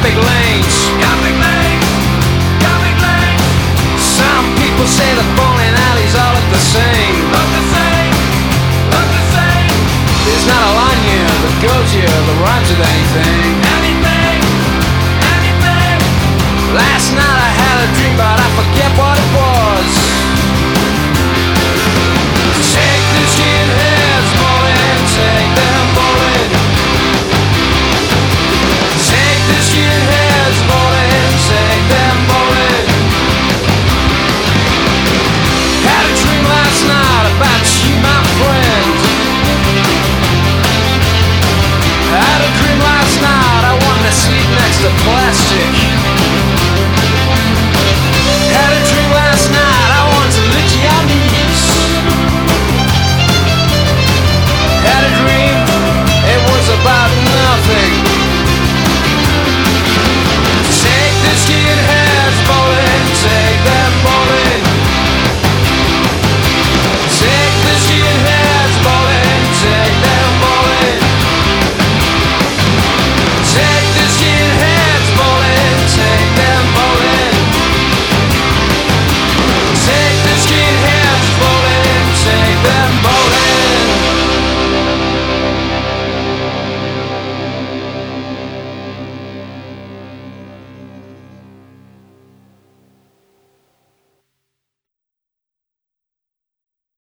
big lanes. Some people say the bowling alleys all look the same. There's not a line here that goes here that rhymes with anything. Last night